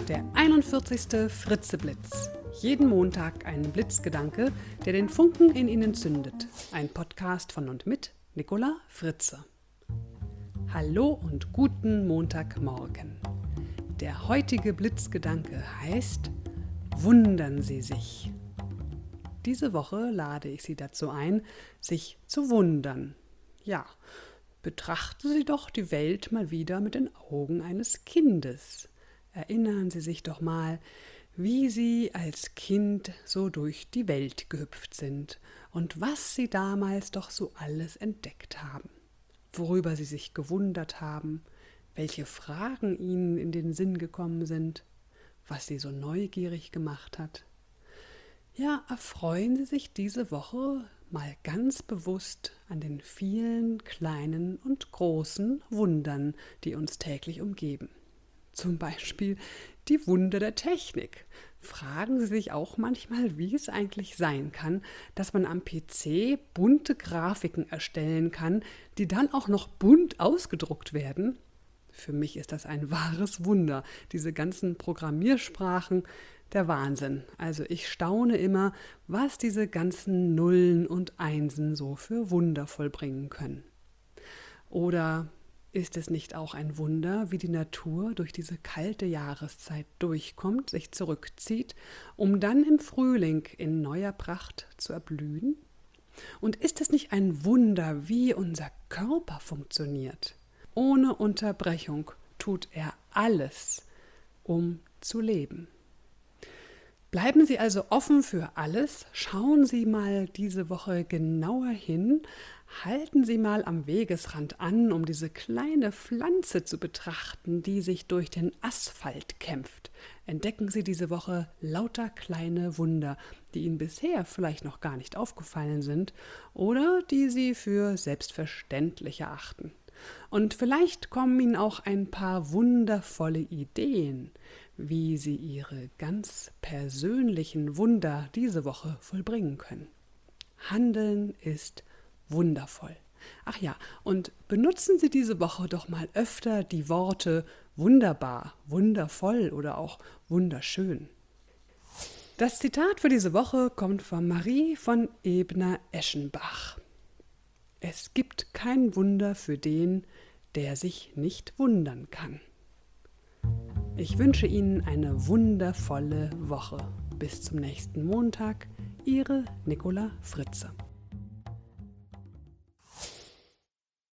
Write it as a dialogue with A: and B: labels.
A: Der 41. Fritzeblitz. Jeden Montag ein Blitzgedanke, der den Funken in Ihnen zündet. Ein Podcast von und mit Nicola Fritze. Hallo und guten Montagmorgen. Der heutige Blitzgedanke heißt: Wundern Sie sich. Diese Woche lade ich Sie dazu ein, sich zu wundern. Ja, betrachten Sie doch die Welt mal wieder mit den Augen eines Kindes. Erinnern Sie sich doch mal, wie Sie als Kind so durch die Welt gehüpft sind und was Sie damals doch so alles entdeckt haben, worüber Sie sich gewundert haben, welche Fragen Ihnen in den Sinn gekommen sind, was Sie so neugierig gemacht hat. Ja, erfreuen Sie sich diese Woche mal ganz bewusst an den vielen kleinen und großen Wundern, die uns täglich umgeben. Zum Beispiel die Wunder der Technik. Fragen Sie sich auch manchmal, wie es eigentlich sein kann, dass man am PC bunte Grafiken erstellen kann, die dann auch noch bunt ausgedruckt werden? Für mich ist das ein wahres Wunder, diese ganzen Programmiersprachen, der Wahnsinn. Also ich staune immer, was diese ganzen Nullen und Einsen so für Wunder vollbringen können. Oder ist es nicht auch ein Wunder, wie die Natur durch diese kalte Jahreszeit durchkommt, sich zurückzieht, um dann im Frühling in neuer Pracht zu erblühen? Und ist es nicht ein Wunder, wie unser Körper funktioniert? Ohne Unterbrechung tut er alles, um zu leben. Bleiben Sie also offen für alles, schauen Sie mal diese Woche genauer hin, halten Sie mal am Wegesrand an, um diese kleine Pflanze zu betrachten, die sich durch den Asphalt kämpft. Entdecken Sie diese Woche lauter kleine Wunder, die Ihnen bisher vielleicht noch gar nicht aufgefallen sind oder die Sie für selbstverständlich erachten. Und vielleicht kommen Ihnen auch ein paar wundervolle Ideen, wie Sie Ihre ganz persönlichen Wunder diese Woche vollbringen können. Handeln ist wundervoll. Ach ja, und benutzen Sie diese Woche doch mal öfter die Worte wunderbar, wundervoll oder auch wunderschön. Das Zitat für diese Woche kommt von Marie von Ebner-Eschenbach. Es gibt kein Wunder für den, der sich nicht wundern kann. Ich wünsche Ihnen eine wundervolle Woche. Bis zum nächsten Montag, Ihre Nicola Fritze.